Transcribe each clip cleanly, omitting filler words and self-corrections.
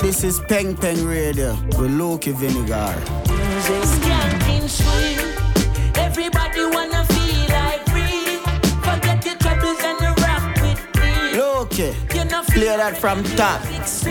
This is Peng Peng Radio with Loki Vinegar. Music's getting sweet. Everybody wanna feel like free. Forget your troubles and rock with me. Loki, play that from top.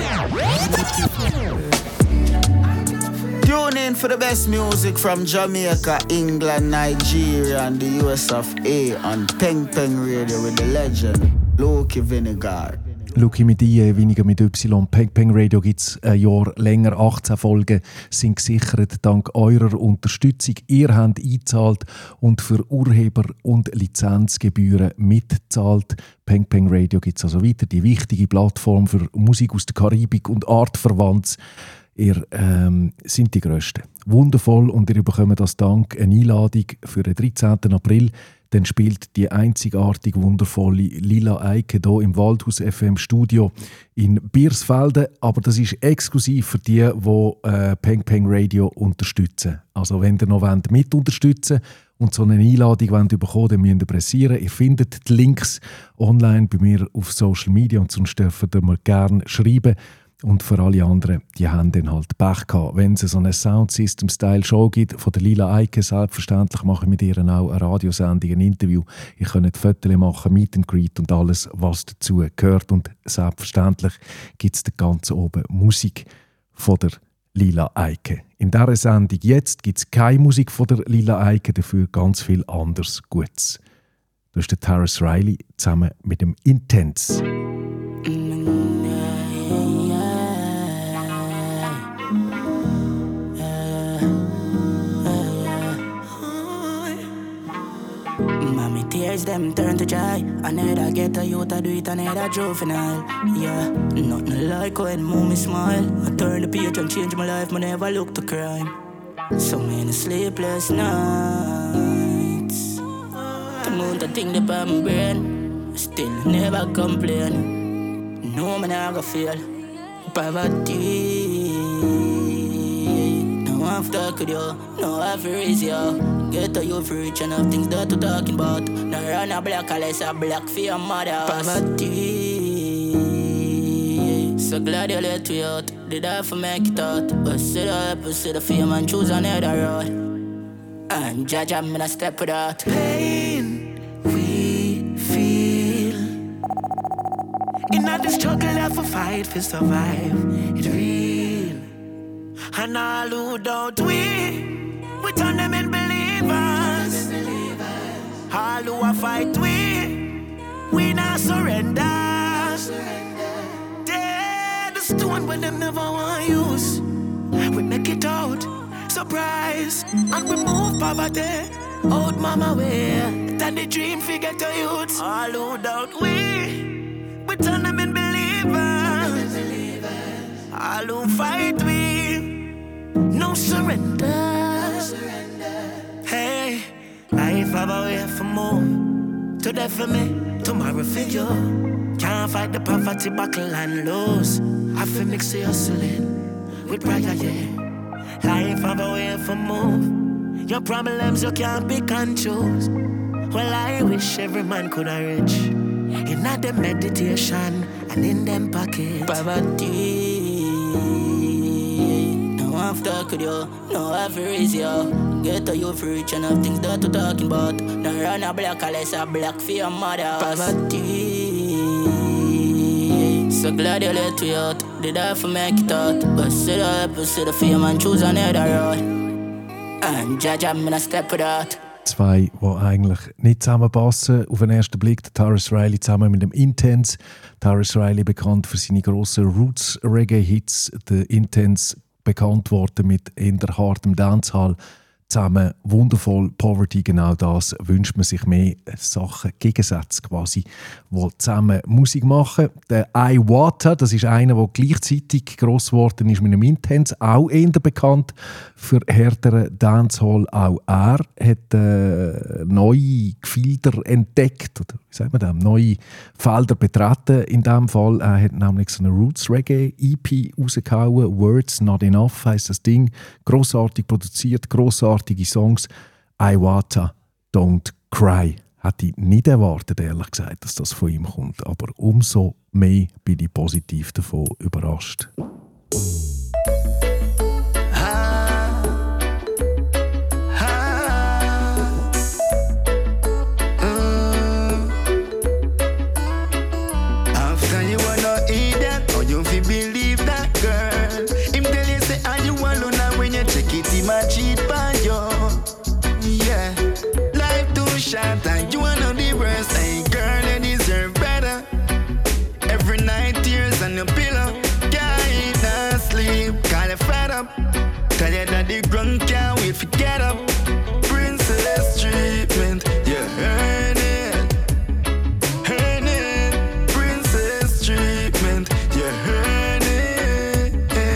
Tune in for the best music from Jamaica, England, Nigeria and the US of A on Peng Peng Radio with the legend Loki Vinegar. Luki mit I, weniger mit Y. Peng Peng Radio gibt es ein Jahr länger. 18 Folgen sind gesichert dank eurer Unterstützung. Ihr habt eingezahlt und für Urheber- und Lizenzgebühren mitgezahlt. Peng Peng Radio gibt es also weiter, die wichtige Plattform für Musik aus der Karibik und Artverwandts. Ihr seid die Grössten. Wundervoll, und ihr bekommt als Dank eine Einladung für den 13. April. Dann spielt die einzigartig wundervolle Lila Eike hier im Waldhaus FM Studio in Biersfelden. Aber das ist exklusiv für die Peng Peng Radio unterstützen. Also wenn ihr noch mit unterstützen und so eine Einladung bekommen wollt, dann müsst ihr pressieren. Ihr findet die Links online bei mir auf Social Media und sonst dürft ihr mir gerne schreiben. Und für alle anderen, die haben dann halt Pech gehabt. Wenn es so eine Soundsystem-Style-Show gibt von der Lila Eike, selbstverständlich mache ich mit ihr auch eine Radiosendung, ein Interview. Ich kann Fotos machen, Meet and Greet und alles, was dazu gehört. Und selbstverständlich gibt es da ganz oben Musik von der Lila Eike. In dieser Sendung jetzt gibt es keine Musik von der Lila Eike, dafür ganz viel anderes Gutes. Das ist der Tarrus Riley zusammen mit dem Intense. Tears them turn to joy. I never get a youth, I do it, I never juvenile. Yeah, nothing like when mommy smile. I turn the page and change my life, I never look to crime. So many sleepless nights. The moon to think about my brain. Still never complain. No man I go feel poverty. No I've talked with you, no I've raised you. Get to you for rich enough things that we're talking about. Now run a black unless a black for your mother. Poverty. So glad you let me out. Did I for make it out? But see the help, see the fame and choose another road. And judge I'm gonna step without pain we feel. In all the struggle have a fight for survive. It's real. And all who doubt we turn them in believers. All who a fight we not surrender. Dead the stone when them never want use. We make it out, surprise, and we move poverty out mama way. Then the dream figure to youth. All who doubt we turn them in believers. All who fight no surrender. Hey, life have a way for more. Today for me, tomorrow for you. Can't fight the poverty, buckle and lose. I feel mix the hustling with prayer, yeah. Life have a way for more. Your problems you can't pick and choose. Well, I wish every man could have reach in the meditation and in them pockets. Poverty. I've talked with you, no I've raised you. Get to you for rich enough things that we're talking about. Now run a black unless a black for your mother. Poverty. So glad you let me out. Did I for make it out? But see the help, see the fame and choose another road. And judge I'm gonna step without. Zwei, die eigentlich nicht zusammenpassen. Auf den ersten Blick der Tarrus Riley zusammen mit dem Intense. Tarrus Riley bekannt für seine grossen Roots-Reggae-Hits. Der Intense bekannt worden mit eher hartem Dancehall. Zusammen wundervoll. Poverty, genau das wünscht man sich mehr. Sachen, Gegensätze quasi, die zusammen Musik machen. Der Iwata, das ist einer, der gleichzeitig gross geworden ist mit einem Intense, auch eher bekannt für härteren Dancehall. Auch er hat neue Gefilder entdeckt, oder wie sagt man das? Neue Felder betreten in diesem Fall. Er hat nämlich so eine Roots-Reggae-EP rausgehauen. «Words Not Enough» heisst das Ding. Grossartig produziert, grossartige Songs. «Iwata, Don't Cry». Hätte ich nicht erwartet, ehrlich gesagt, dass das von ihm kommt. Aber umso mehr bin ich positiv davon überrascht. up. Tired of the ground, can't wait for get up. Princess treatment, you earn it. Earn it. Princess treatment, you earn it.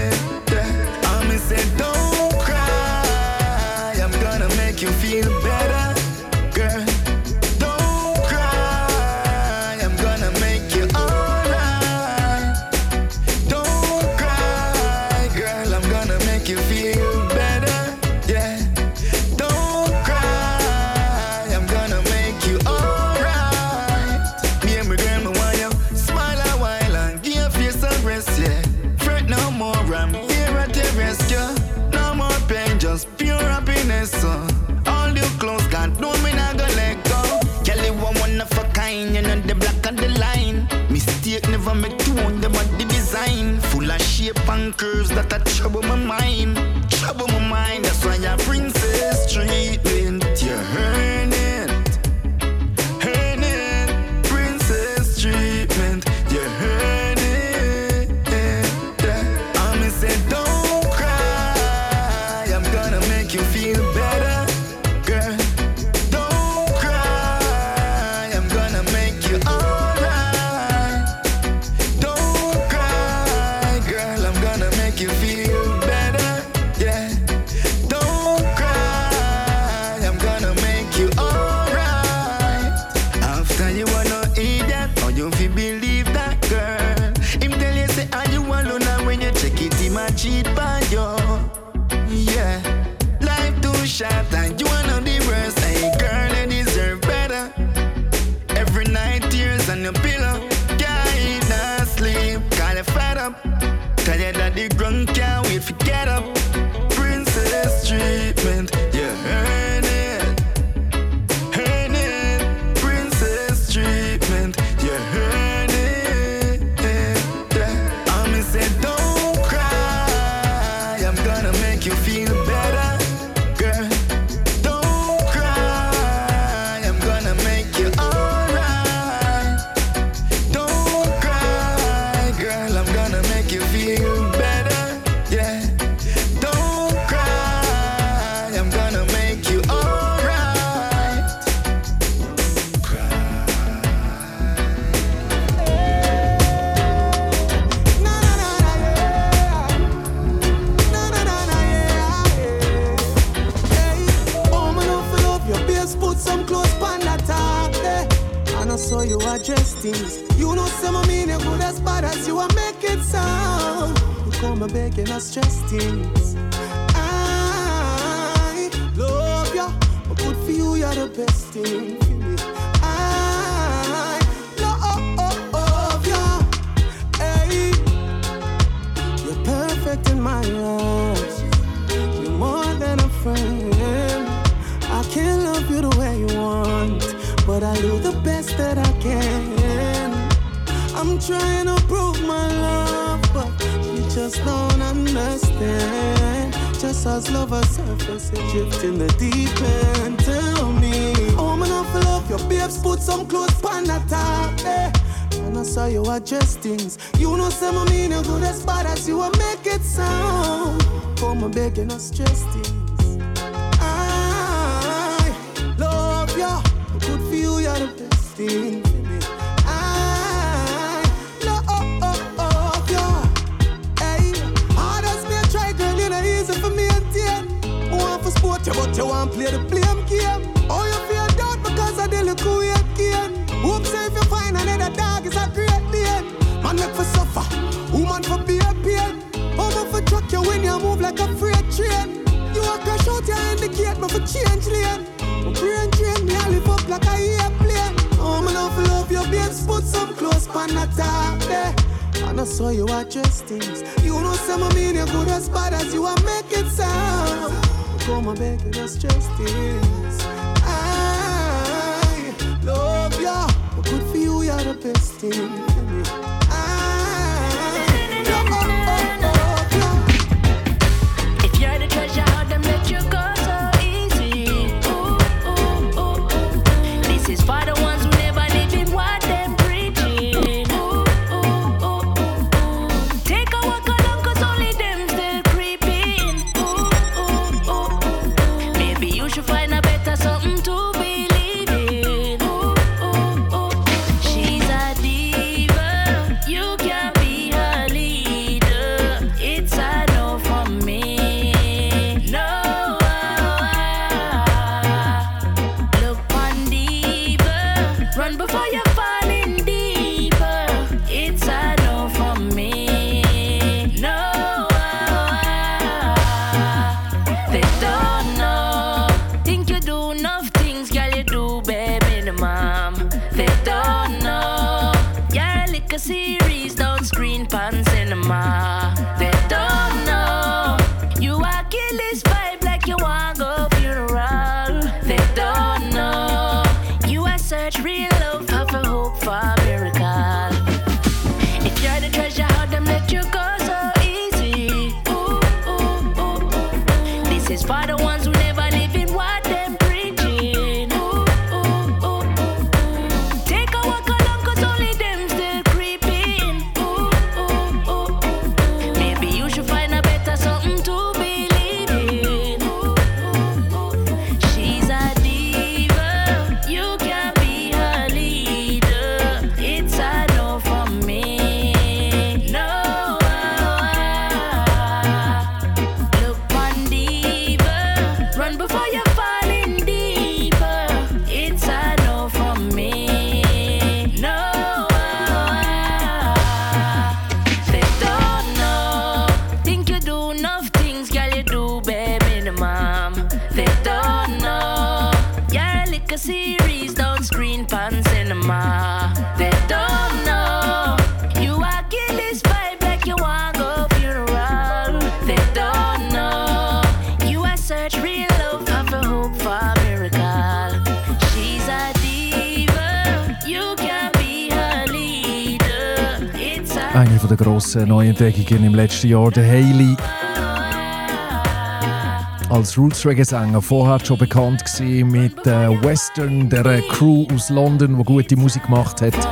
I'm say don't cry, I'm gonna make you feel better, girl. Don't cry, I'm gonna make you alright. Don't cry, girl, I'm gonna make you feel better, yeah. Don't cry, I'm gonna make you alright. Me and my grandma want you smile a while and give your face a rest, yeah. Fret no more, I'm here at your rescue. No more pain, just pure happiness, all your clothes gone, no me not gonna let go. Kelly one of a kind, you know the black and the line. Mistake never make two on the body design. Full of shape and curves that are trouble my mind. Trouble my mind, that's why your princess treatment. You earn it. Earn it. Princess treatment. You earn it. I'm say don't cry, I'm gonna make you feel better, girl. Don't cry, I'm gonna make you alright. Don't cry, girl, I'm gonna make you feel better, yeah. Don't cry, I'm gonna make you alright. After you wanna eat that, or you feel believe that, girl. Him tell you say, are you alone? And when you check it, he might cheat by you. Yeah, life too short and you are not the worst. Hey girl, you deserve better. Every night tears on your pillow, can't eat nor sleep, call you fed up. Tired of the ground, can't wait for get up. Princess treatment, you earn it. Earn it. Princess treatment, you earn it. I'm say don't cry, I'm gonna make you feel better, girl. Don't cry, I'm gonna make you alright. Don't cry, girl, I'm gonna make you feel better, yeah. Don't cry, I'm gonna make you alright. Oh, man, I feel up your base, put some clothes on that top, eh. And I saw you address things. You know some of me, you good as bad as you are make it sound. You come and begging us stress things. I love you, but good for you, you're the best thing for me. I love you, hey. You're perfect in my eyes. You're more than a friend. I can't love you the way you want, but I do the best that I can. I'm trying to prove my love, but you just don't understand. Just as lovers surface and drift in the deep end. Tell me, oh man, I feel love your babes, put some clothes on the top, eh. And I saw you address things. You know some of me, no good as bad as you will make it sound. Come and begging us stress things. I love you, good for you, you're the best thing for me. I love you, hey. Hard as me I try, girl, you know easy for me and ten. Want for sport you, but you want play the blame game. Oh, you feel doubt because I did look who you can. Hope say if you find another dog, it's a great day. Man make for suffer, woman for be a pain. Woman for truck you when you move like a freight train. You a crash out, you indicate me for change lane. My brain drain me, I live up like a airplane. Oh, man, I love your babes, put some clothes on the top there. And I saw you address things. You know some of me, you're good as bad as you are make it sound. Come on, begging us stress things. I love ya, but good for you, you're the best thing for me. If you're the treasure, how them let you go so easy? Ooh, ooh, ooh, ooh. This is for the ones who never living what them preaching. Ooh, ooh, ooh, ooh, ooh. Take a walk along, cause only them still creeping. series don't screen pan cinema. They don't know you are kill this vibe like you want go funeral. They don't know you are search real love, have a hope for a miracle. She's a diva, you can be her leader. It's a Eine der grossen Neuentdeckungen im letzten Jahr, der Hailey. Als Roots-Reggae-Sänger vorher schon bekannt gewesen mit Western, der Crew aus London, die gute Musik gemacht hat.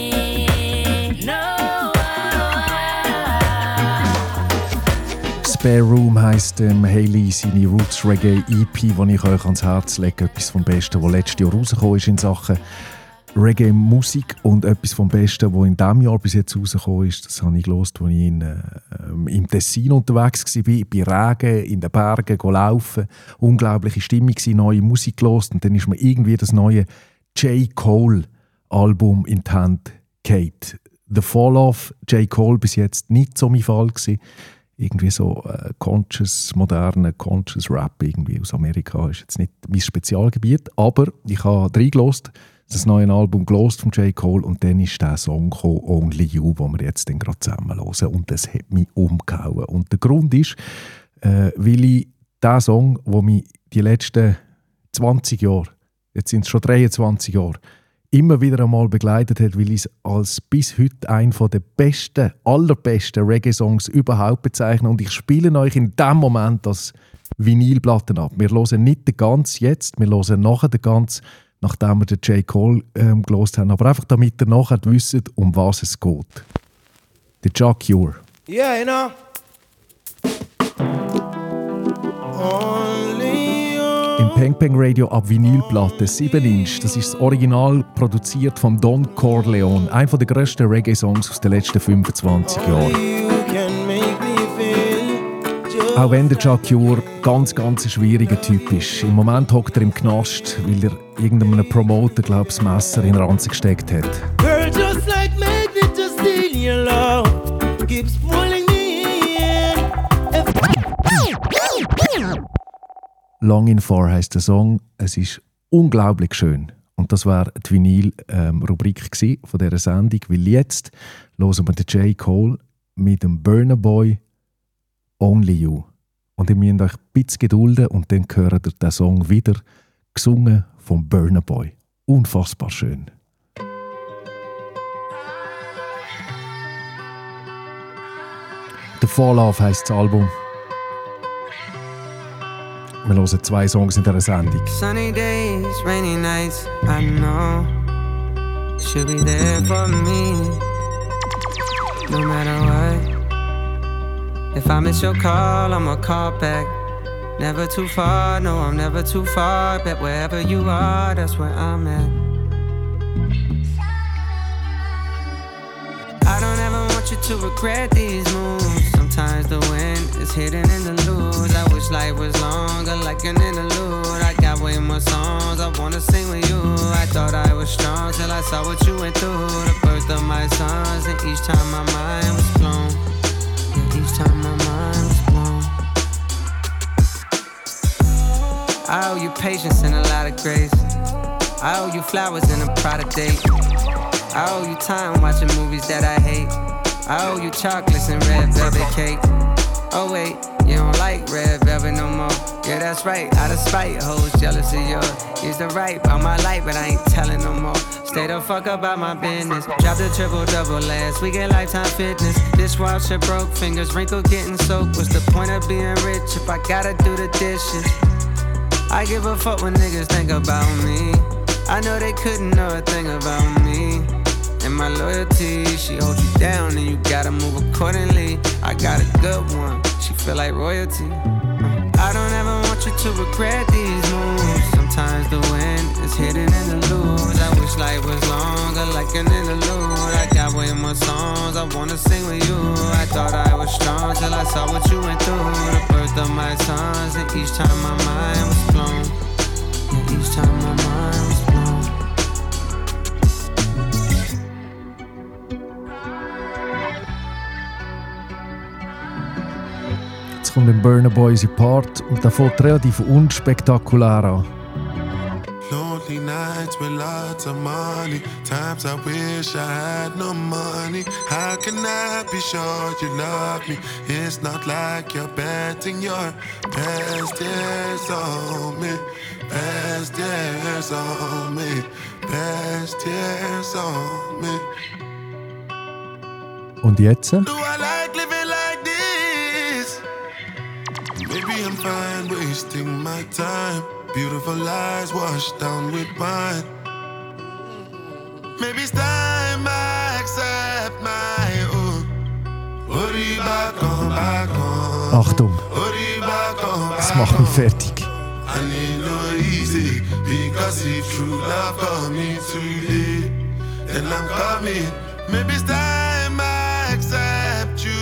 Spare Room heisst Hailey seine Roots-Reggae-EP, die ich euch ans Herz lege. Etwas vom Besten, was letztes Jahr rausgekommen ist in Sachen Reggae-Musik und etwas vom Besten, was in diesem Jahr bis jetzt rausgekommen ist. Das habe ich gehört, als ich im Tessin unterwegs war, bei Regen, in den Bergen laufen. Unglaubliche Stimmung, neue Musik gehört und dann ist mir irgendwie das neue J. Cole-Album in die Hand gefallen. The Fall of J. Cole bis jetzt nicht so mein Fall gewesen. Irgendwie so moderne Conscious Rap irgendwie aus Amerika ist jetzt nicht mein Spezialgebiet, aber ich habe reingehört, das neue Album gelost von J. Cole und dann ist der Song gekommen, Only You, den wir jetzt gerade zusammen hören und das hat mich umgehauen. Und der Grund ist, weil ich diesen Song, der mich die letzten 20 Jahre, jetzt sind es schon 23 Jahre, immer wieder einmal begleitet hat, weil ich es als bis heute einen der besten, allerbesten Reggae-Songs überhaupt bezeichne und ich spiele euch in diesem Moment als Vinylplatten ab. Wir hören nicht den ganz jetzt, wir hören nachher den ganz, nachdem wir den J. Cole gehört haben, aber einfach damit ihr nachher wisst, um was es geht. Der Jah Cure. Yeah, you know. Only you. Im Peng Peng Radio ab Vinylplatte 7 Inch. Das ist das Original, produziert von Don Corleone. Einer der grössten Reggae-Songs aus den letzten 25 Jahren. Auch wenn der Jah Cure ganz ein schwieriger Typ ist. Im Moment hockt er im Knast, weil er irgendeinem Promoter, glaube ich, das Messer in den Ranzen gesteckt hat. Girl, just like magnet, just steal your love. Keeps pulling me in. Long in Far heisst der Song. Es ist unglaublich schön. Und das war die Vinyl-Rubrik von dieser Sendung. Weil jetzt hören wir den J. Cole mit dem Burna Boy Only You. Und ihr müsst euch ein bisschen gedulden und dann hört ihr den Song wieder, gesungen vom Burna Boy. Unfassbar schön. The Fall Off heisst das Album. Wir hören 2 Songs in dieser Sendung. Sunny days, rainy nights, I know she'll be there for me, no matter what. If I miss your call, I'ma call back. Never too far, no, I'm never too far. Bet wherever you are, that's where I'm at. I don't ever want you to regret these moves. Sometimes the wind is hidden in the lose. I wish life was longer, like an interlude. I got way more songs I wanna sing with you. I thought I was strong till I saw what you went through. The birth of my sons, and each time my mind was blown. Each time my mind was blown. I owe you patience and a lot of grace. I owe you flowers and a product date. I owe you time watching movies that I hate. I owe you chocolates and red velvet cake. Oh wait, you don't like red velvet no more. Yeah, that's right, out of spite, hoes jealous of yours. Used to write about my life, but I ain't telling no more. Stay the fuck about my business. Dropped a triple-double last week at Lifetime Fitness. Dishwasher broke, fingers wrinkled, getting soaked. What's the point of being rich if I gotta do the dishes? I give a fuck when niggas think about me. I know they couldn't know a thing about me. And my loyalty, she holds you down and you gotta move accordingly. I got a good one, she feel like royalty. I don't ever want you to regret these moves. Sometimes the wind is hidden in the lose. I wish life was longer, like an interlude. I got way more songs I wanna sing with you. I thought I was strong till I saw what you went through. The birth of my sons, and each time my mind was blown. And each time my mind was blown. Kommt im Burna Boy sein Part und der fängt relativ unspektakulär an. Lonely night. nights with lots of money, times I wish I had no money. How can I be sure you love me? It's not like you're betting your best years on me. Best years on me. Best years on me. Und jetzt? Do I like living like this? Maybe I'm fine wasting my time. Beautiful lies washed down with wine. Maybe it's time I accept my own. Achtung, das macht mich fertig. I need no easy, because if true love call me today, then I'm coming. Maybe it's time I accept you.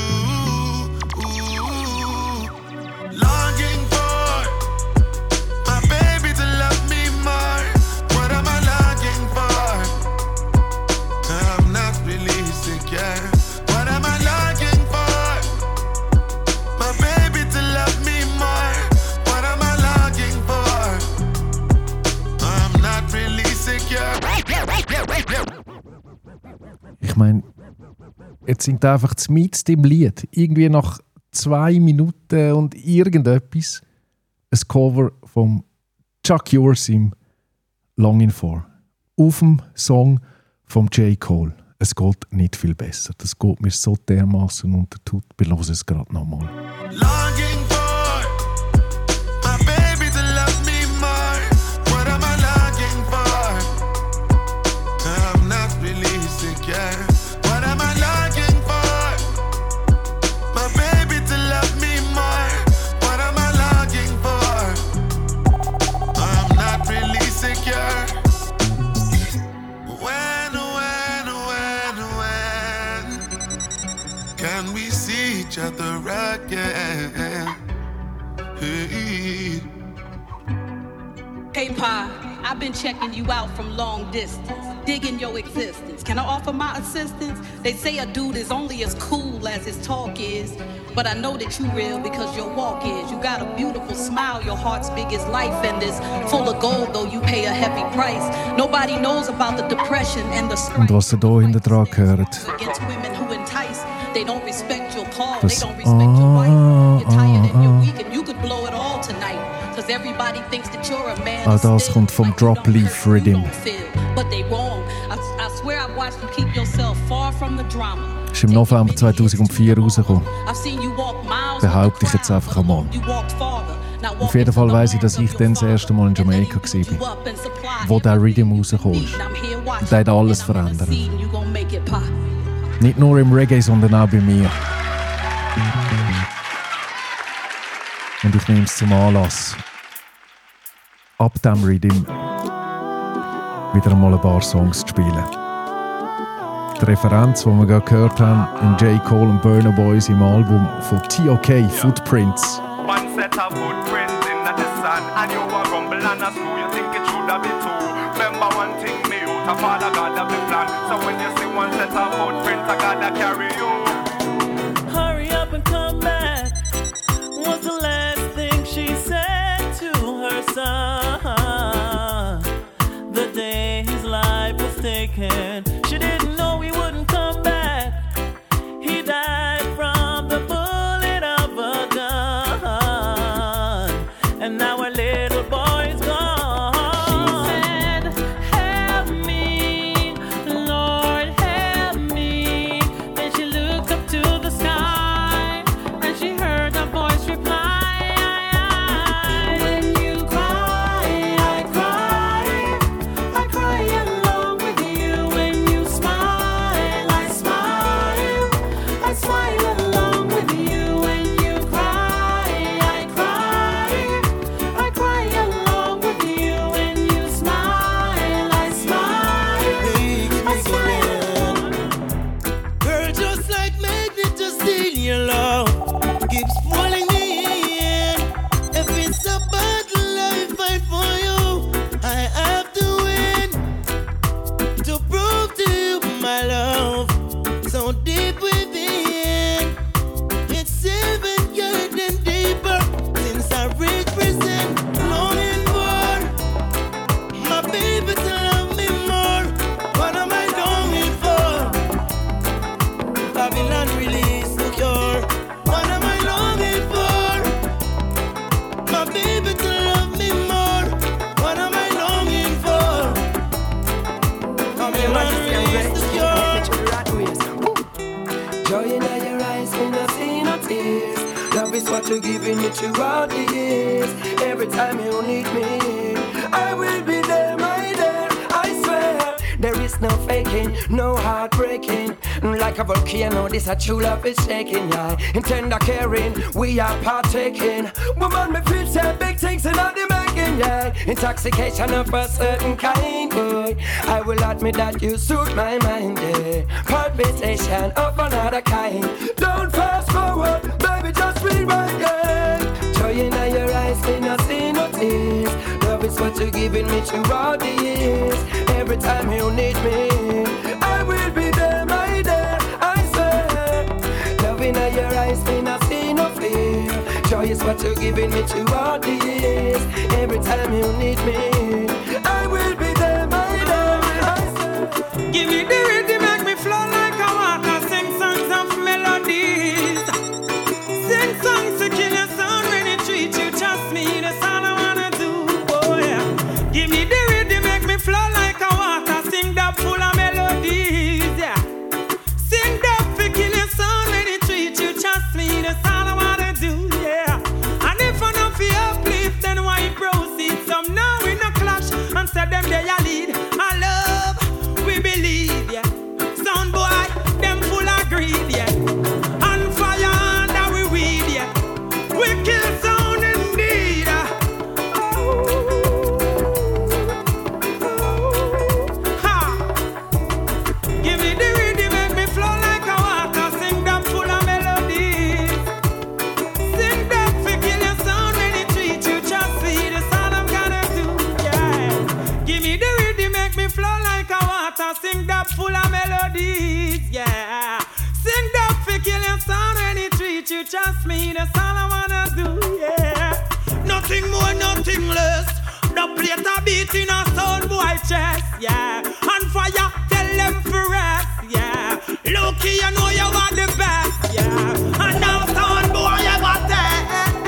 Longing for my baby to love me more. What am I longing for? I'm not really secure. What am I longing for? My baby to love me more. What am I longing for? I'm not really secure. Ich meine, jetzt singt einfach mitten im Lied, irgendwie nach 2 Minuten und irgendetwas, ein Cover vom Chuck Yoursim Longing For. Auf dem Song vom J. Cole. Es geht nicht viel besser. Das geht mir so dermaßen unter die Haut. Wir hören es gerade nochmal. Longing for my baby to love me more. What am I longing for? I'm not really secure. What am I longing for? My baby to love me more. What am I longing for? I'm not really secure. When can we see each other again? Hey. Hey Pa, I've been checking you out from long distance, digging your existence. Can I offer my assistance? They say a dude is only as cool as his talk is, but I know that you real because your walk is. You got a beautiful smile, your heart's big as life, and it's full of gold, though you pay a heavy price. Nobody knows about the depression and the strife. Und was ihr hier hinten dran hört, Against women who entice, they don't respect your call, they don't respect your wife. You're tired and you're weak and you could blow it all tonight. Cause everybody thinks that you're a man. das kommt vom Drop Leaf Rhythm. But they wrong. I swear I've watched you keep yourself far from the drama. Ist im November 2004 rausgekommen. I've seen you walk miles. Behaupte ich jetzt einfach einmal. Auf jeden Fall weiss ich, dass ich dann das erste Mal in Jamaika war, wo der Rhythm rausgekommen ist. Und der hat alles verändert. Nicht nur im Reggae, sondern auch bei mir. Und ich nehme es zum Anlass, ab diesem Rhythm wieder einmal ein paar Songs zu spielen. Die Referenz, die wir gerade gehört haben, in J. Cole und Burna Boys im Album von T.O.K. Footprints. One set of footprints in the sun, and you a rumble and a screw. You think it should have been two. Remember one thing, me out of Father God have the plan. So when you see one set of footprints, I gotta carry you. Hurry up and come back. Was the last thing she said to her son the day his life was taken. She didn't know he wouldn't come back. He died from the bullet of a gun, and now our little boy's gone. She said, help me, Lord, help me. Then she looked up to the sky, and she heard a voice reply, when you cry, I cry. I cry along with you. When you smile, I smile. I smile along with you. When you cry, I cry. I cry along with you. When you smile, I smile. I smile. Girl, just like magnet, just steal your love. Keeps pulling me in. If it's a battle I fight for you, I have to win. To prove to you my love, so deep within. It's 7 years and deeper since I reached prison. Longing for my baby to love what you're giving me throughout the years. Every time you need me, I will be there, my dear. I swear, there is no faking, no heartbreaking. Like a volcano, this a true love is shaking, yeah. In tender caring, we are partaking. Woman, me feel say big things in all the making, yeah. Intoxication of a certain kind, boy. I will admit that you suit my mind, yeah. Palpitation of another kind. Don't fast forward, baby, just rewind, yeah. Joy in your eyes, me not see no tears. Love is what you're giving me throughout the years. Every time you need me, I will be there, my dear. I swear, love in your eyes, me not see no fear. Joy is what you're giving me throughout the years. Every time you need me, I will be there, my dear. I swear. Give me the rhythm, make me flow like a water. Sing songs of melodies. Sing songs to kill your sound when it treat you. Trust me, that's all I wanna do. Oh yeah. Give me the rhythm, make me flow like a water. Sing that full of melodies. Yeah. Sing that for kill your sound when it treat you. Trust me, that's all I wanna do. Yeah. And if I don't feel uplift, then why proceed? Some now we no clash and say them they a lead. I love, we believe, yeah. Sound boy, them full of greed, yeah. On fire under we weed, yeah. We kill sound indeed. Ha. Give me the rhythm, make me flow like a water. Sing that full of melodies. Sing that for kill your sound when it treat you. Trust me, that's all I'm gonna do, yeah. Give me the rhythm, make me flow like a water. Sing that full of melodies, yeah. Sing that for kill your sound when it treat you. Trust me, that's all I wanna do, yeah. Nothing more, nothing less. The plate a beat in a sound boy chest, yeah. On fire, tell them for rest, yeah. Lucky, you know you are the best, yeah. And now sound boy, you got that.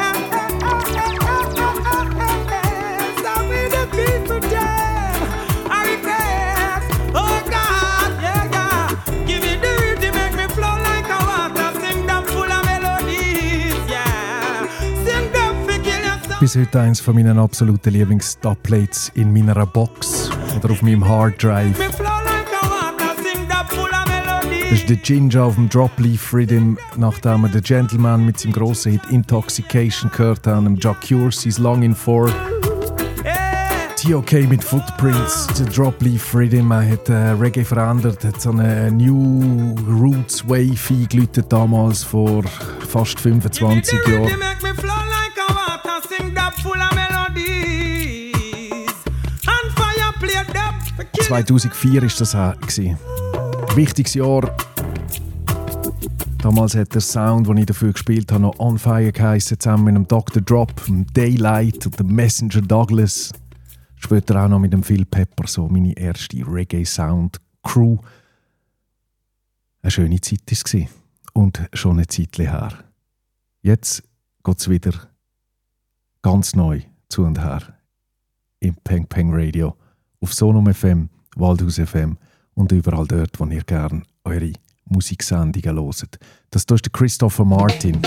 Stop me the beat for them. I request, oh God, yeah, yeah. Give me the rhythm, make me flow like a water. Sing them full of melodies, yeah. Sing them for kill your sound. Bis heute eins von meinen absoluten Lieblings-Dubplates in meiner Box oder auf meinem Hard Drive. Me flow like a water. Sing them full of melodies. Das ist der Ginger auf dem Drop Leaf Rhythm, nachdem wir den Gentleman mit seinem grossen Hit Intoxication gehört haben, dem Jacure, sein Longing For. TOK mit Footprints, der Drop Leaf Rhythm hat Reggae verändert, hat so eine New Roots Wave eingeläutet damals vor fast 25 Jahren. Make me flow like a water. Sing that full of melodies. On fire, play that. 2004 war das gewesen. Wichtiges Jahr. Damals hat der Sound, den ich dafür gespielt habe, noch On Fire geheissen, zusammen mit dem Dr. Drop, dem Daylight und dem Messenger Douglas. Später auch noch mit dem Phil Pepper, so meine erste Reggae-Sound-Crew. Eine schöne Zeit war es. Und schon eine Zeit her. Jetzt geht es wieder ganz neu zu und her. Im Peng Peng Radio. Auf Sonum FM, Waldhaus FM und überall dort, wo ihr gerne eure Musiksendungen hört. Das hier ist der Christopher Martin.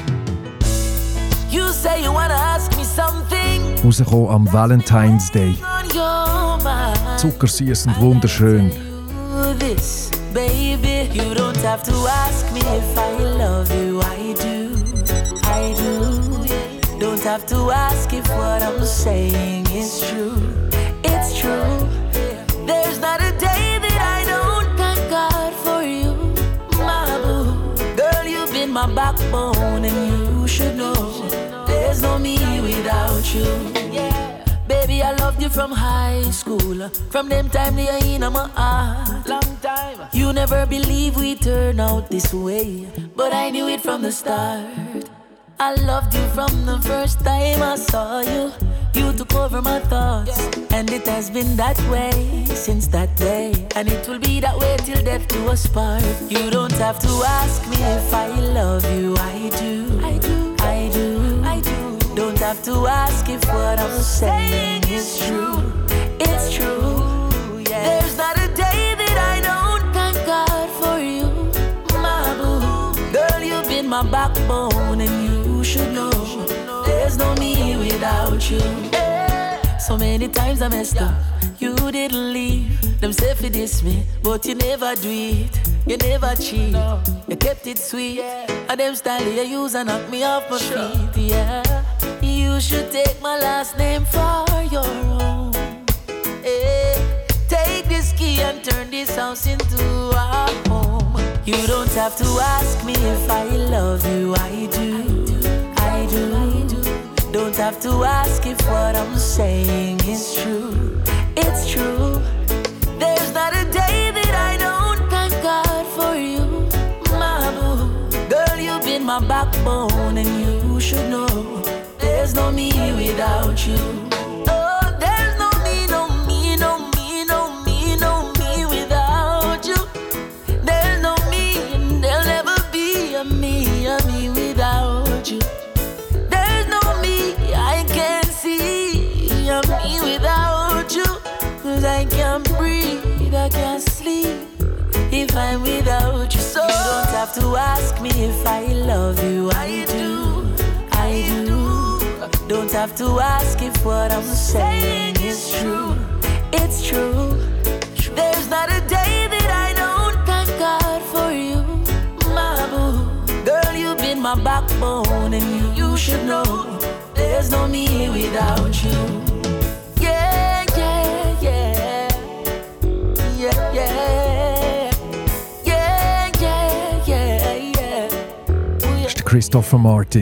You say you wanna ask me something. Rausgekommen am Valentine's Day. Zuckersüß und wunderschön. This, baby, you don't have to ask me if I love you. I do. Don't have to ask if what I'm saying is true. It's true. There's not a day that I don't thank God for you, my boo. Girl, you've been my backbone and you should know there's no me without you. Baby, I loved you from high school. From them time you're in my heart. Long time. You never believed we'd turn out this way, but I knew it from the start. I loved you from the first time I saw you. You took over my thoughts, and it has been that way since that day. And it will be that way till death do us part. You don't have to ask me if I love you. I do. I do. I do. I do. Don't have to ask if what I'm saying is true. It's true. Yeah. There's not a day that I don't thank God for you, my boo. Girl, you've been my backbone, and you should know there's no me without you. So many times I messed up, you didn't leave. Them say for this me, but you never do it. You never cheat, you kept it sweet. And them style you use and knock me off my feet, yeah. You should take my last name for your own. Take this key and turn this house into a home. You don't have to ask me if I love you, I do. Don't have to ask if what I'm saying is true. It's true. There's not a day that I don't thank God for you, my boo. Girl, you've been my backbone and you should know there's no me without you. Oh, there's no me, no me, no me, no me, no me without you. There's no me and there'll never be a me without you. There's no me, I can't see a me without you. 'Cause I can't breathe, I can't sleep if I'm without you. So you don't have to ask me if I love you, I do. Don't have to ask if what I'm saying is true. It's true. There's not a day that I don't thank God for you, my boo. Girl, you've been my backbone and you should know there's no me without you. Yeah, yeah, yeah. Yeah, yeah. Yeah, yeah, yeah, yeah. It's Christopher Martin.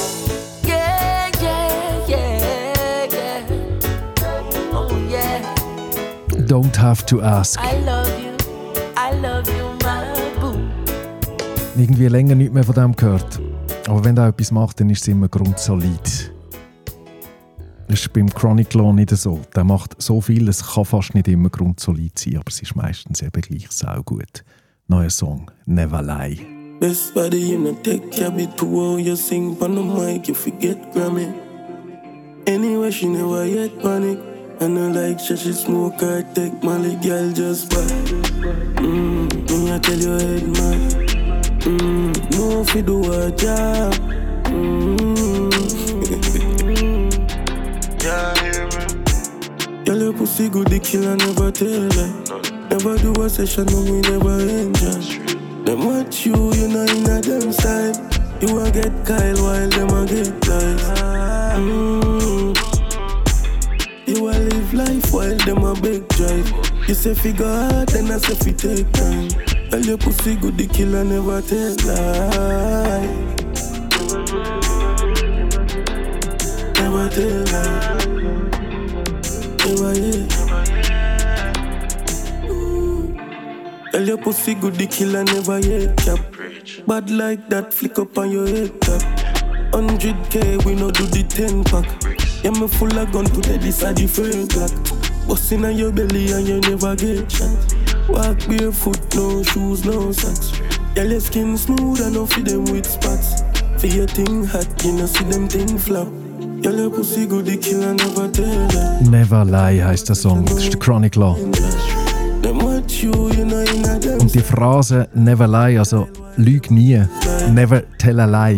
Don't have to ask. I love you, my boo. Irgendwie länger nicht mehr von dem gehört. Aber wenn er etwas macht, dann ist es immer grundsolid. Das ist beim Chronic Law nicht so. Der macht so viel, es kann fast nicht immer grundsolid sein, aber es ist meistens eben gleich saugut. Neuer Song, Never Lie. Best body in the tech cabin, to how you sing on the mic, you forget Grammy. Anyway, she never yet panic. And I like she smoke, I take my leg, girl just buy. Me I tell you head man. No fi do a job. Yeah, hear me. Girl your pussy good, the killer never tell her. Never do a session, no we never enjoy. Them watch you, you know in a them side. You a get Kyle while them a get life. You a live life while them a big drive. You say figure out, then I say fi take time. Tell your pussy good, the killer never tell lie. Never tell lie. Never yeah. Tell your pussy good, the killer never yet cap. Bad like that, flick up on your head top. 100K, we no do the 10 pack. Yeah, me full of gun today, this a different clock. Bustin' on your belly and you never get shot. Walk barefoot, no shoes, no socks. Yeah, your skin smooth enough for them with spots. For your thing hot, you know see them thing flop. Yeah, your pussy good, the killer never tell her. Never Lie heisst der Song, das ist der Chronic Law. Und die Phrase Never Lie, also lüg nie, never tell a lie.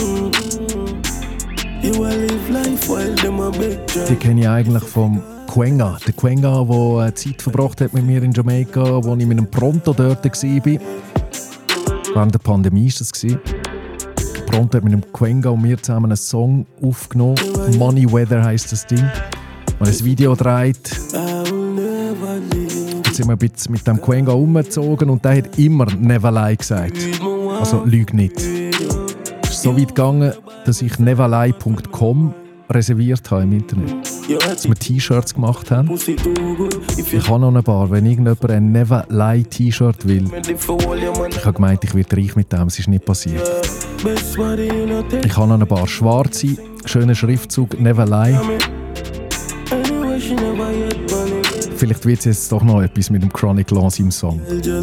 Die kenne ich eigentlich vom Quenga. Der Quenga, der Zeit verbracht hat mit mir in Jamaika, wo ich mit einem Pronto dort war. Während der Pandemie war das. Pronto hat mit einem Quenga und mir zusammen einen Song aufgenommen. Money Weather heisst das Ding. Und ein Video gedreht. Jetzt sind wir ein bisschen mit dem Quenga umgezogen und der hat immer Never Lie gesagt. Also lüg nicht. Es ist so weit gegangen, dass ich neverlie.com reserviert habe im Internet. Dass wir T-Shirts gemacht haben. Ich habe noch ein paar. Wenn irgendjemand ein Never Lie T-Shirt will, ich habe gemeint, ich werde reich mit dem. Es ist nicht passiert. Ich habe noch ein paar schwarze, schönen Schriftzug Never Lie. Vielleicht wird es jetzt doch noch etwas mit dem Chronic Law im Song.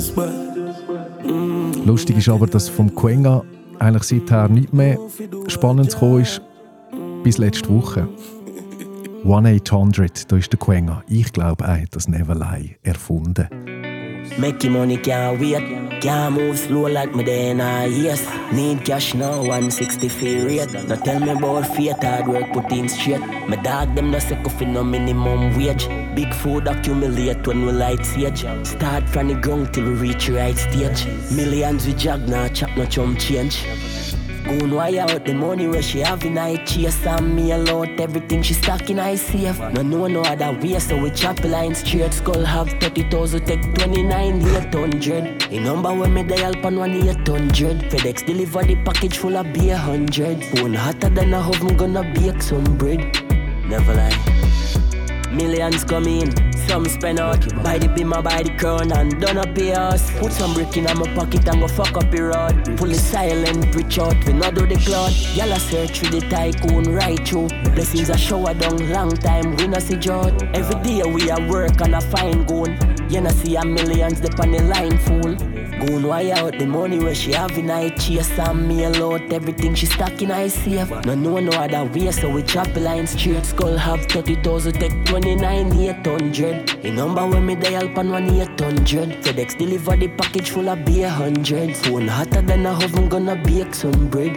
Lustig ist aber, dass vom Quenga eigentlich seither nicht mehr Spannendes gekommen ist, bis letzte Woche. 1-800, da ist der Quenga. Ich glaube, er hat das Never Lie erfunden. Make your money can't wait. Can't move slow like me then, yes. Need cash now, 160 fee rate. Now tell me about fate, hard work put in straight. My dog them no sick of no minimum wage. Big food accumulate when we light sage. Start from the ground till we reach the right stage. Millions we jag now, chop no chum change. Goon wire out the money where she have in I chase and me alone. Everything she stack in I safe. No other way, so we chop line straight. Skull have 30,000, take 29,800. The number when me dial pan 1,800. FedEx deliver the package full of beer 100. Phone hotter than a oven, gonna bake some bread. Never lie. Millions come in, some spend out. Buy the beamer, buy the crown and done up pay us. Put some brick in my pocket and go fuck up the road. Pull it silent, reach out, we not do the cloud. Y'all search through the tycoon right through. Blessings a shower down, long time we not see drought. Every day we a work and a fine goon. You not see a millions dep on the line full. Goon wire out the money where she have in I chase and me alone. Everything she stack in I safe. No other way, so we chop the line straight. Skull have 30,000, take 29,800. The number when me dial pan 1,800. FedEx deliver the package full of beer 100. Phone hotter than a oven, gonna bake some bread.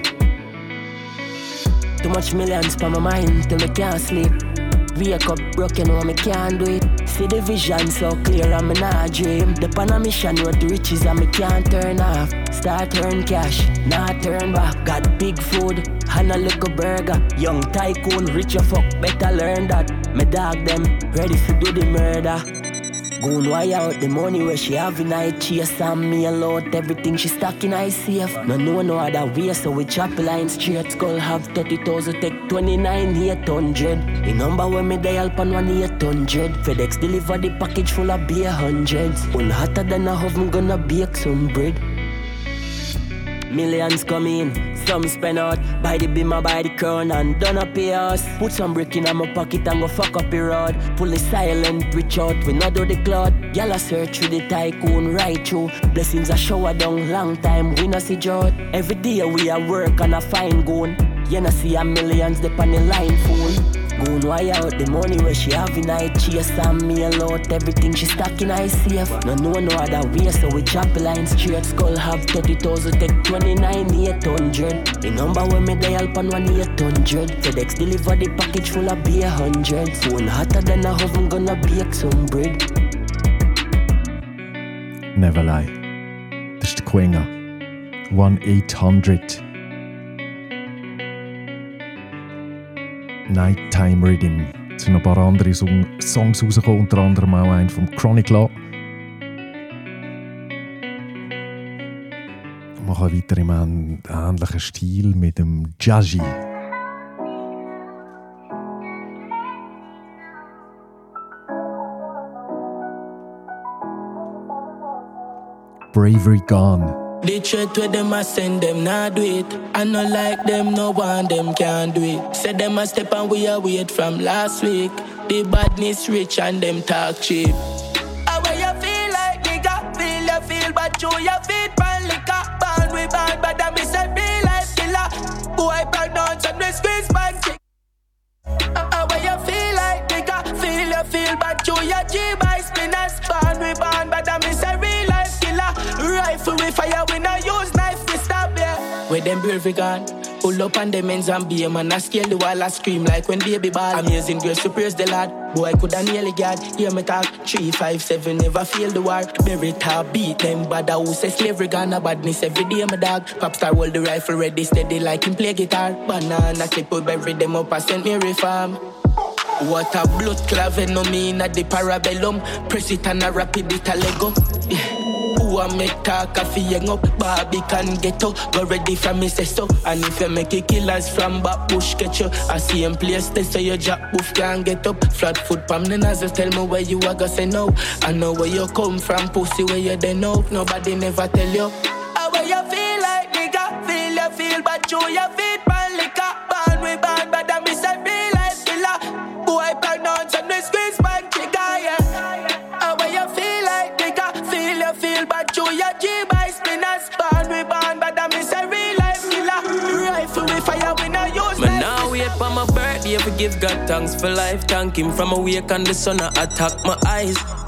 Too much millions for my mind till I can't sleep. Wake up broken, know me can't do it. See the vision so clear and me not dream. The pan a mission with the riches and me can't turn off. Start earn cash, not turn back. Got big food and a little burger. Young tycoon, rich as fuck, better learn that. Me dog them, ready to do the murder. Goon wire out the money where she have in I chase and me alone. Everything she stack in I safe. No other way, so we chop line straight. Skull have 30,000, take 29,800. The number when me dial pan 1,800. FedEx deliver the package full of beer 100s. One hotter than a oven, gonna bake some bread. Millions come in, some spend out. Buy the beamer, buy the crown and done up pay us. Put some brick in my pocket and go fuck up the road. Pull it silent, reach out, we not do the cloud. Y'all search through the tycoon right through. Blessings a shower down, long time we not see drought. Every day we a work and a fine goon. You not see a millions dep on the line full. Goon wire out the money where she have in I chase and me alone. Everything she stack in I safe. No other way, so we chop the line straight. Skull have 30,000, take 29,800. The number when me dial pan 1,800. FedEx deliver the package full of beer 100. Phone hotter than a oven, gonna bake some bread. Never lie. Das ist der Quenga. 1-800. Nighttime Rhythm. Es sind noch ein paar andere Songs rausgekommen, unter anderem auch einen vom Chronic Law. Wir machen weiter im ähnlichen Stil mit dem Jaji. Bravery Gone. The threat where them a send them, not do it. I no like them, no one them can do it. Say them a step and we a wait from last week. The badness rich and them talk cheap. How you feel like nigga, feel you feel but you feel pan liquor. Born we bad, but I miss a real life killer. Boy pronounce and we squeeze man kick. How you feel like nigga, feel you feel but you G-by spinners. Born we bad, but I miss a real life killer. Rifle we fire, we no use knife, we stop there. Where them bravery gone? Pull up on them ends and be a man, I scale the wall, I scream like when baby ball. Amazing grace to praise the Lord. Boy, coulda nearly God. Hear me talk, 357, never feel the war. Bury top, beat them, bad who say slavery gone, a badness every day, my dog. Popstar hold the rifle ready, steady like him play guitar. Banana clip will bury them up, I send me reform. What a blood clave, no mean at the parabellum. Press it and a rapid it a Lego. Yeah. Who a make talk a fi up, Barbie can get up. Go ready for me say so. And if you make it killers from back bush get you. I see him place they say your jack boof can't get up. Flat foot pam the nozzle tell me where you are go say no. I know where you come from, pussy where you dey know. Nobody never tell you. How where you feel like nigga, feel you feel but you feel pan liquor. Born we bad but I miss a real life killer. Boy pronounce and we squeeze man trigger, yeah. How where you feel like nigga, feel you feel but you G-by spinners. Born we born but I miss a real life killer. Rifle we fire we no use. But now wait for my birthday, we give God thanks for life. Thank him from awake and the sun attack my eyes.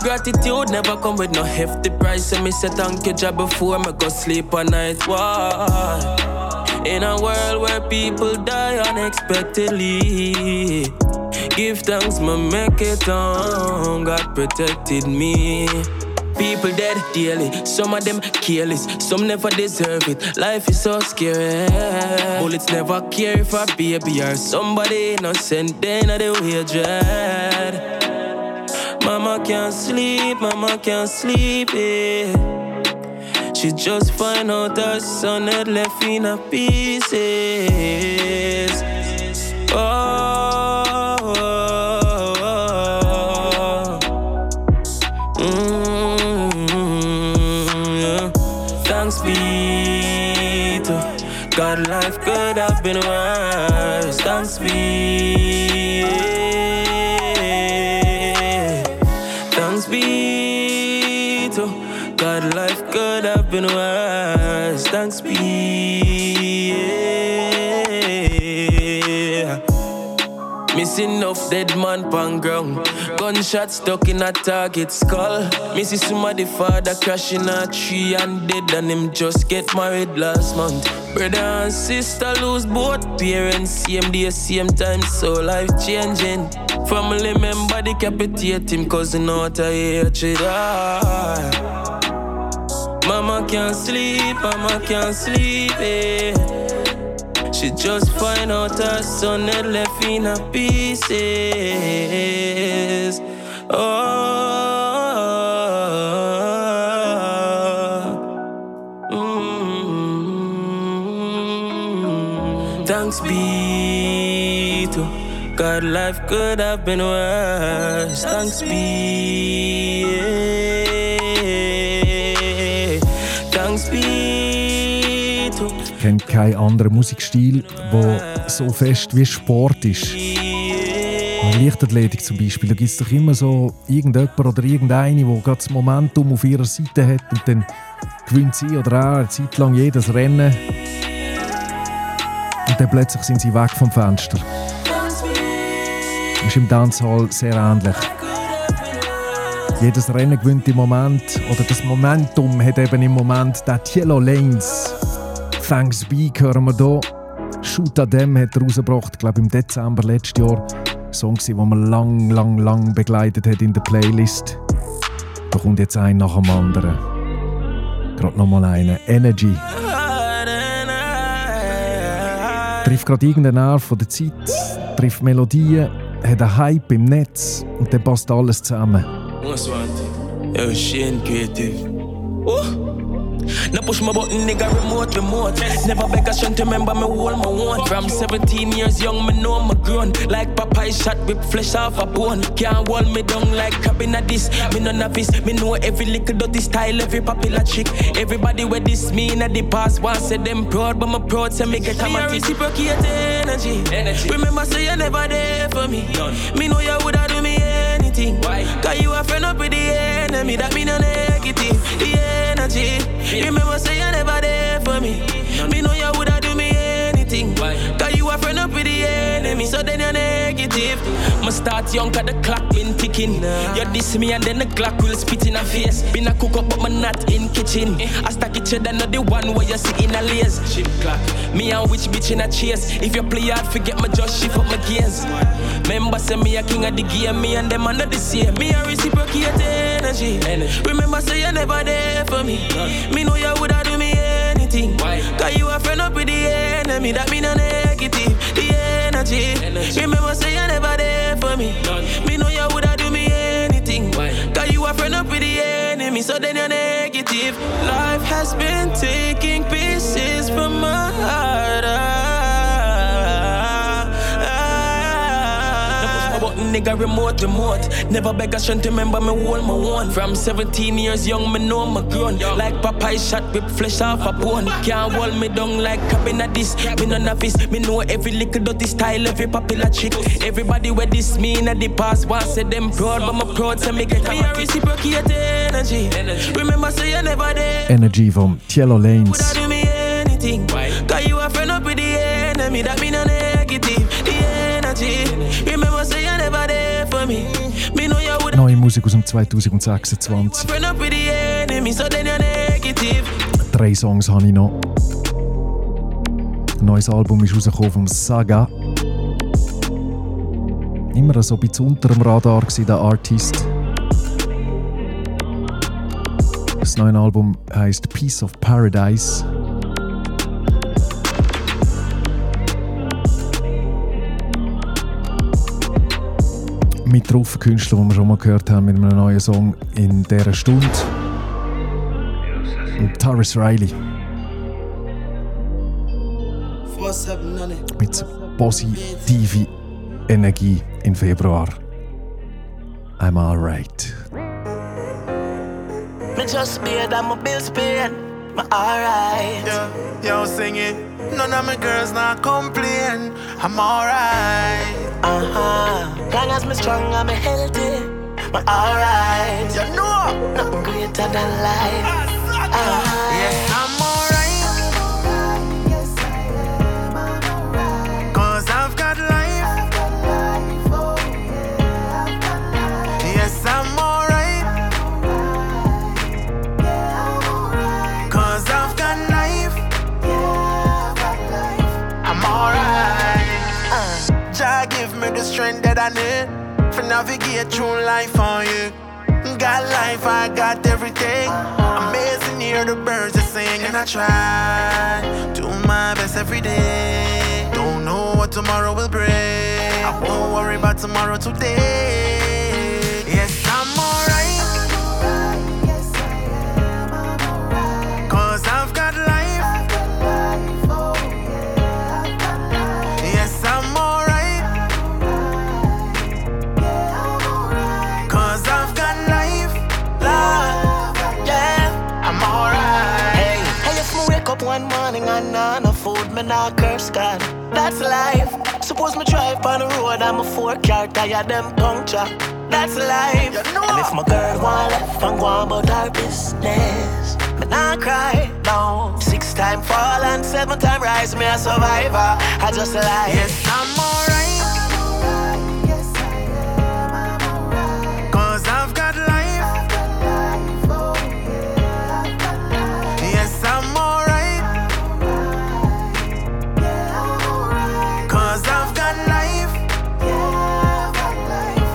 gratitude never come with no hefty price. So me say thank you, Jah, before me go sleep at night. Why? In a world where people die unexpectedly, give thanks, me make it on. God protected me. People dead daily, some of them careless, some never deserve it. Life is so scary. Bullets never care if a baby or somebody innocent, they know the way dread. Mama can't sleep, yeah. She just find out her son had left in a pieces. Thanks be to God, life could have been worse. Thanks be. Thanks be to God, life could have been worse. Thanks be. Missing enough dead man pan ground. Gunshot stuck in a target skull. Missy somebody father crash in a tree and dead, and him just get married last month. Brother and sister lose both parents, same day, same time, so life changing. Family member decapitate him cousin out of hatred. Mama can't sleep, yeah. She just find out her son had left in a pieces. Thanks be to God, life could have been worse. Thanks be. Thanks be. Ich kenne keinen anderen Musikstil, der so fest wie Sport ist. Leichtathletik zum Beispiel, da gibt es doch immer so irgendjemand oder irgendeine, der gerade das Momentum auf ihrer Seite hat und dann gewinnt sie oder er eine Zeit lang jedes Rennen und dann plötzlich sind sie weg vom Fenster. Das ist im Dancehall sehr ähnlich. Jedes Rennen gewinnt im Moment, oder das Momentum hat eben im Moment der Yellow Lanes. Thanks Be hören wir hier. Shoot at Them hat er rausgebracht, ich glaube im Dezember letztes Jahr. Ein Song, den man lang begleitet hat in der Playlist. Da kommt jetzt ein nach dem anderen. Gerade nochmal einen. Energy. Trifft gerade irgendeinen Nerv von der Zeit, trifft Melodien, hat einen Hype im Netz und dann passt alles zusammen. Yo, Shane Creative. Now push my button, nigga, remote. Never beg a strength to remember me hold my one. From 17 years young, me know I'm grown. Like Popeye shot with flesh off a bone. Can't hold me down like crab in a diss. Me no novice, me know every little dirty style, every popular trick. Everybody with this me in the past want say them proud, but my proud say me get a matic. Me reciprocate energy. Remember say you never there for me. Me know you woulda do me anything. Why? Cause you a friend up with the enemy, that mean no negative. The energy. Remember say you never there for me. Me know you woulda do me anything. Cause you a friend up with the enemy, so then you're negative. Ma start young cause the clock been ticking. You diss me and then the clock will spit in a face. Been a cook up but me not in kitchen. I stack each other not the one where you sit in a lace. Chip clock, me and which bitch in a chase. If you play hard forget me just shift up my gears. Remember say me a king of the game, me and them under the same. Me a reciprocate energy. Remember say you never there for me. Me know you woulda do me anything. Cause you a friend up with the enemy, that mean a negative. The energy. Remember say you never there for me. Me know you woulda do me anything. Cause you a friend up with the enemy, so then you're negative. Life has been taking pieces from my heart. Nigga remote. Never beg a strength to remember me hold my one. From 17 years young, me know me grown. Like Popeye shot with flesh off a bone. Can't hold me down like crab in a diss. Me no novice, me know every little dirty style, every popular trick. Everybody with this me in the past want say them proud, but my proud say me get a reciprocate energy. Remember say you never there. Energy from Yellow Lanes. Do me anything. Cause you a friend up with the enemy, that mean a negative. The energy. Remember say you never there for me. Me know you would. Neue Musik aus dem 2026. 3 Songs habe ich noch. Ein neues Album ist rausgekommen vom Saga. Immer so ein bisschen unter dem Radar war der Artist. Das neue Album heisst Piece of Paradise. Mit drauf Künstler, die wir schon mal gehört haben, mit einem neuen Song in dieser Stunde. Und Tarrus Riley. Mit positiver Energie im Februar. I'm alright. Me just paid and my bills paid. Me alright. Yeah, yo, sing it. None of my girls not complain. I'm alright. Long as me strong and me healthy, me alright. You know, nothing greater than life. Yes, I'm alright. Yes, I am. I'm alright. 'Cause I've got life. Oh yeah, I've got life. Yes, I'm alright. Yeah, I'm alright. 'Cause I've got life. Yeah, I've got life. I'm alright. Jah give me the strength that I need to navigate through life on you. Got life, I got everything. Amazing, hear the birds that sing, and I try do my best every day. Don't know what tomorrow will bring. I won't worry about tomorrow today. Yes, I'm alright. Yes, I am. I'm alright. 'Cause I've got life. I've got life. Oh yeah, I've got life. Yes, I'm alright. Yeah, I'm alright. 'Cause I've got life. Love, yeah, I'm alright. Hey, if me wake up one morning and nah no food, me nah curse God. That's life. Suppose me drive on the road and my 4-car tire them puncture. That's life. And if my girl want left and go on about her business, me nah cry, no. 6 time fall and 7 time rise, me a survivor. I just lie. Yes, I'm alright. Yes, I am. I'm alright. 'Cause I've got life. I've got life. Oh yeah, I've got life. Yes, I'm alright. Yeah, I'm alright. 'Cause I've got life. Yeah, I've got life.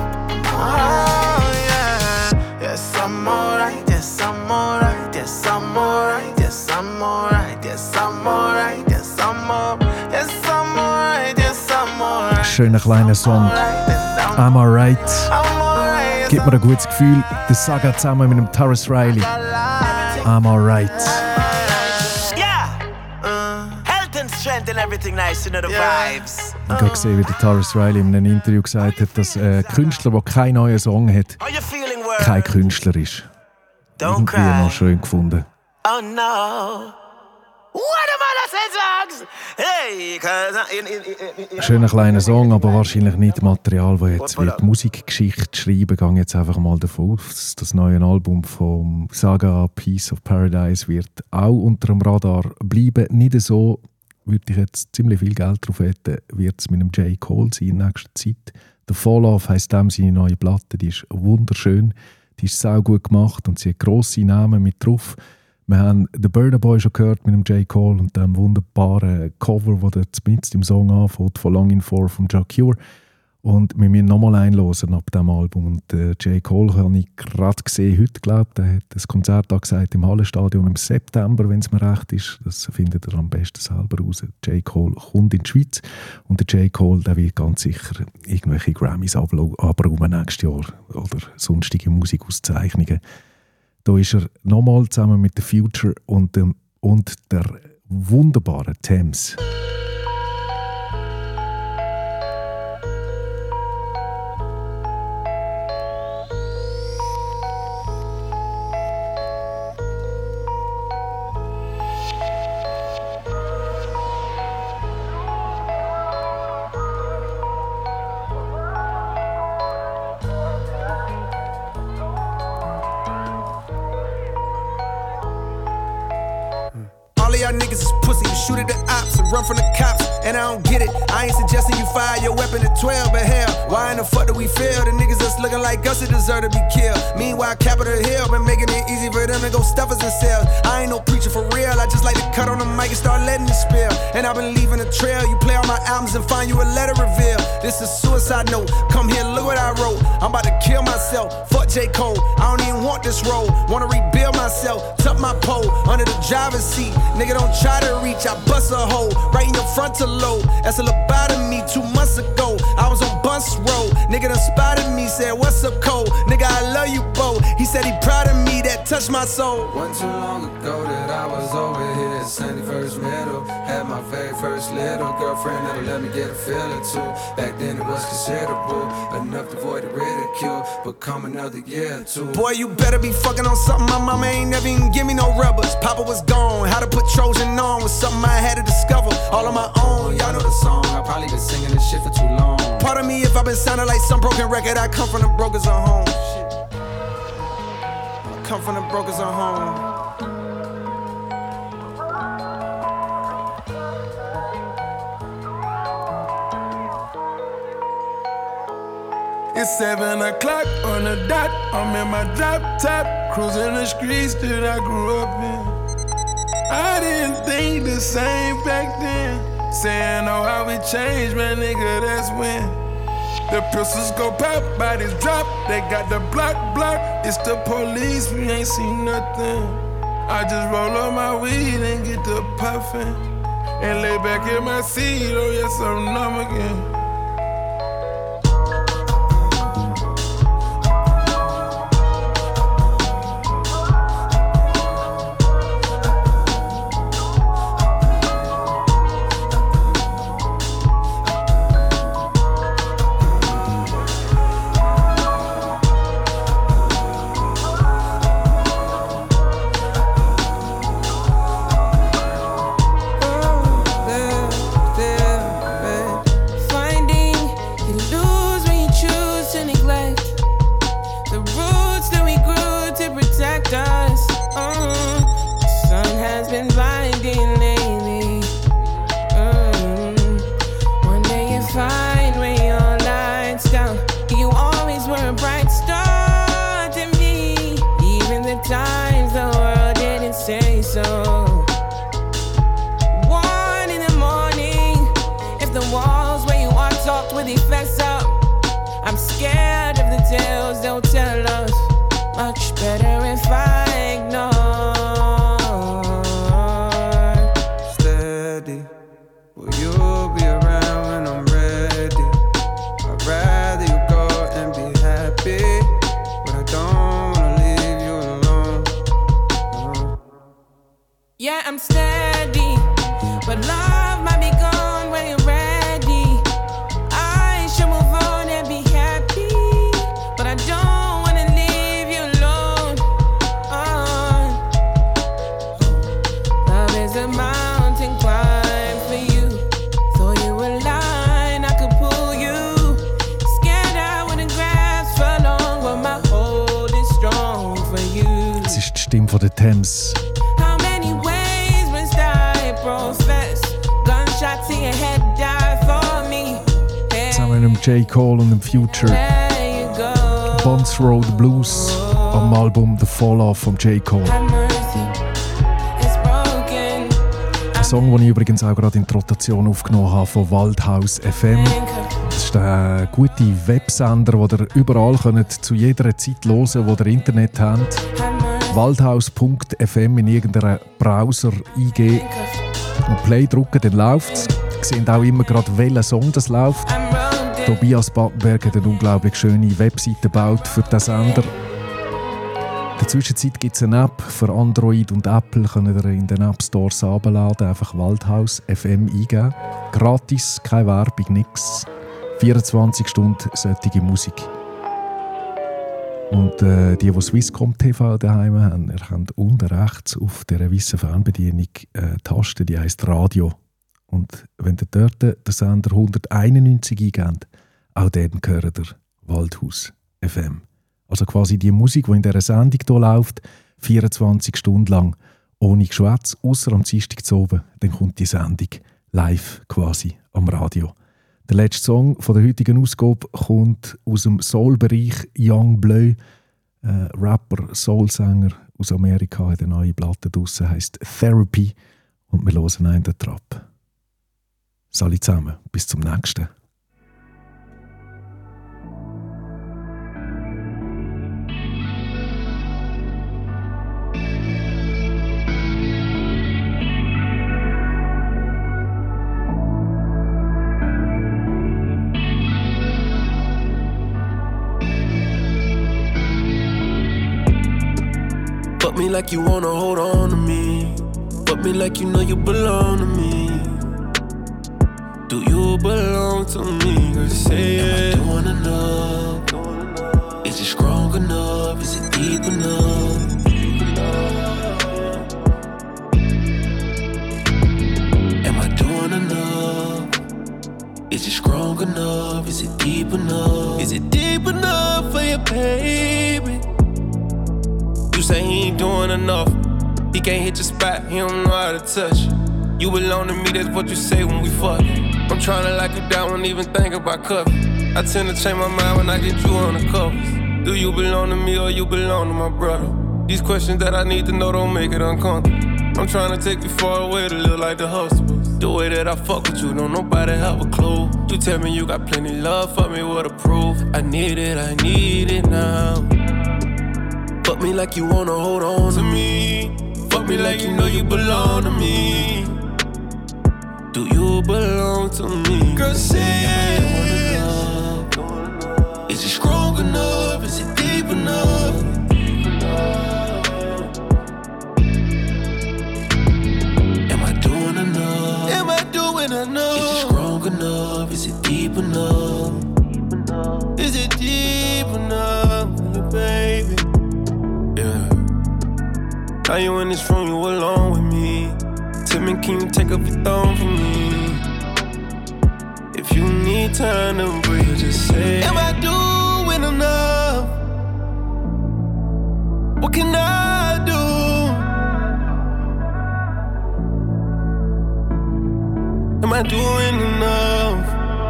Oh yeah. Yes, I'm alright. Yes, I'm alright. Yes, I'm alright. Yes, I'm alright. Yes, I'm alright. Yes, I'm alright. Yes, I'm alright. Yes, I'm alright. Schöner kleiner Song. I'm alright. Gibt mir ein gutes Gefühl. Das Saga zusammen mit dem Tarrus Riley. I'm alright. Yeah. Health and strength and everything nice, you know the vibes. Ich habe gesehen, wie der Tarrus Riley in einem Interview gesagt hat, dass ein Künstler, der keinen neuen Song hat, How you feeling, world? kein Künstler ist. Don't Irgendwie cry. noch schön gefunden. Oh no. What am I say, Jogs? Hey, 'cause Schöner kleiner Song, aber wahrscheinlich nicht Material, das jetzt wird Musikgeschichte schreiben. Ich gehe jetzt einfach mal davon aus, dass das neue Album vom Saga Piece of Paradise wird auch unter dem Radar bleiben. Nicht so, würde ich jetzt ziemlich viel Geld drauf hätten, wird es mit dem J. Cole sein in nächster Zeit. Der Fall Off heisst dem seine neue Platte, die ist wunderschön, die ist sau gut gemacht und sie hat grosse Namen mit drauf. Wir haben den Burna Boy schon gehört mit dem J. Cole und dem wunderbaren Cover, das mitten im Song anfängt, von Longing For vom Ja Cure. Und wir müssen nochmal einhören ab diesem Album. Und J. Cole habe ich gerade gesehen, heute glaubt, er hat das Konzert angesagt im Hallenstadion im September, wenn es mir recht ist. Das findet er am besten selber raus. J. Cole kommt in die Schweiz und der J. Cole der wird ganz sicher irgendwelche Grammys abräumen nächstes Jahr oder sonstige Musikauszeichnungen. Da ist er nochmal zusammen mit The Future und der wunderbaren Thames. All of y'all niggas is pussy. You shoot at the ops and run from the cops. and I don't get it. I ain't suggesting you fire your weapon at 12, but hell, why in the fuck do we fail? The niggas that's looking like us that deserve to be killed. Meanwhile, Capitol Hill been making it easy for them to go stuff us in cells. I ain't no preacher for real, I just like to cut on the mic and start letting it spill. And I've been leaving a trail, you play all my albums and find you a letter reveal. This is suicide note, come here, look what I wrote. I'm about to kill myself, fuck J. Cole. I don't even want this role, wanna rebuild myself. Tuck my pole under the driver's seat. Nigga, don't try to reach, I bust a hole right in your frontal lobe. That's a lobotomy 2 months ago. I was on Bus Road, nigga done spotted me, said what's up Cole? Nigga, I love you, Bo. He said he proud of me, that touched my soul. Wasn't too long ago that I was over here at 71st Middle. Had my very first little girlfriend that'll let me get a feel or two. Back then it was considerable, enough to avoid the ridicule, but come another year or two. Boy, you better be fucking on something my mama ain't never even give me no rubbers. Papa was gone, how to put Trojan on was something I had to discover all on my own. Y'all know the song, I probably been singing this shit for too long. Pardon me if I've been sounding like some broken record. I come from the brokers on home. I come from the brokers on home. It's 7 o'clock on the dot. I'm in my drop top, cruising the streets that I grew up in. I didn't think the same back then. Saying, oh, how we changed, man, nigga, that's when. The pistols go pop, bodies drop. They got the block. It's the police, we ain't seen nothing. I just roll up my weed and get the puffin', and lay back in my seat, oh yes, I'm numb again. J. Cole und dem Future. Bus Road Blues am Album The Fall Off von J. Cole. Ein Song, den ich übrigens auch gerade in die Rotation aufgenommen habe von Waldhaus FM. Das ist ein guter Websender, den ihr überall könnt, zu jeder Zeit hören, wo ihr Internet habt. Waldhaus.fm in irgendeinem Browser eingeben und Play drücken, dann läuft es. Ihr seht auch immer gerade, welcher Song das läuft. Tobias Battenberg hat eine unglaublich schöne Webseite gebaut für den Sender. In der Zwischenzeit gibt es eine App für Android und Apple, könnt ihr in den App Stores herunterladen, einfach Waldhaus FM eingeben. Gratis, keine Werbung, nichts. 24 Stunden solche Musik. Und die Swisscom TV daheim haben, ihr könnt unten rechts auf dieser weißen Fernbedienung eine Taste, die heisst Radio. Und wenn ihr dort den Sender 191 eingebt, auch dann gehört ihr Waldhaus FM. Also quasi die Musik, die in dieser Sendung hier läuft, 24 Stunden lang, ohne Geschwätz, ausser am Dienstag zu oben, dann kommt die Sendung live quasi am Radio. Der letzte Song von der heutigen Ausgabe kommt aus dem Soul-Bereich. Young Bleu, Rapper, Soul-Sänger aus Amerika, hat eine neue Platte draussen, heisst Therapy, und wir hören einen den Trap. Salut zusammen, bis zum nächsten. Fuck me like you wanna hold on to me. Fuck me like you know you belong to me. Do you belong to me? Girl, say it. Am I doing enough? Is it strong enough? Is it deep enough? Am I doing enough? Is it strong enough? Is it deep enough? Is it deep enough for your baby? You say he ain't doing enough. He can't hit your spot, he don't know how to touch. You belong to me, that's what you say when we fuck. I'm tryna lock you down, won't even think about covering. I tend to change my mind when I get you on the covers. Do you belong to me or you belong to my brother? These questions that I need to know don't make it uncomfortable. I'm tryna take you far away to live like the hustlers. The way that I fuck with you, don't nobody have a clue. You tell me you got plenty love for me, what a proof. I need it now. Fuck me like you wanna hold on to me. Fuck me like you know you belong to me. Do you belong to me? Girl, say it. Is it strong enough? Is it deep enough? Am I doing enough? Am I doing enough? Is it strong enough? Is it deep enough? Is it deep enough for you, baby? Yeah. Now you in this room, you alone with me. Tell me, can you take up your thumb for me? If you need time to breathe, just say, am I doing enough? What can I do? Am I doing enough?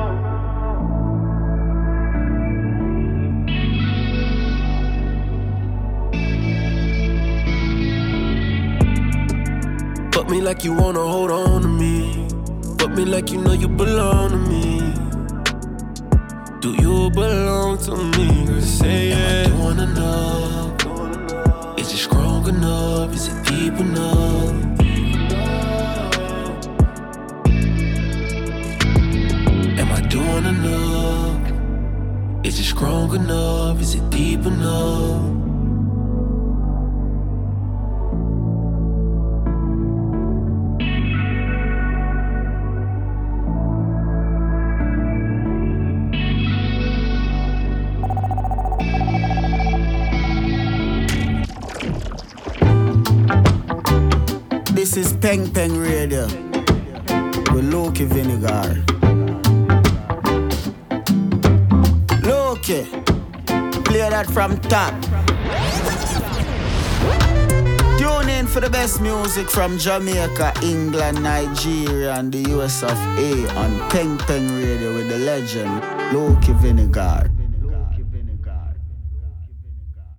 Fuck me like you wanna hold on to me. Fuck me like you know you belong to me. Do you belong to me? Girl, say it. Am I doing enough? Is it strong enough? Is it deep enough? Am I doing enough? Is it strong enough? Is it deep enough? This is Peng Peng Radio with Loki Vinegar. Loki, play that from top. Tune in for the best music from Jamaica, England, Nigeria, and the US of A on Peng Peng Radio with the legend Loki Vinegar.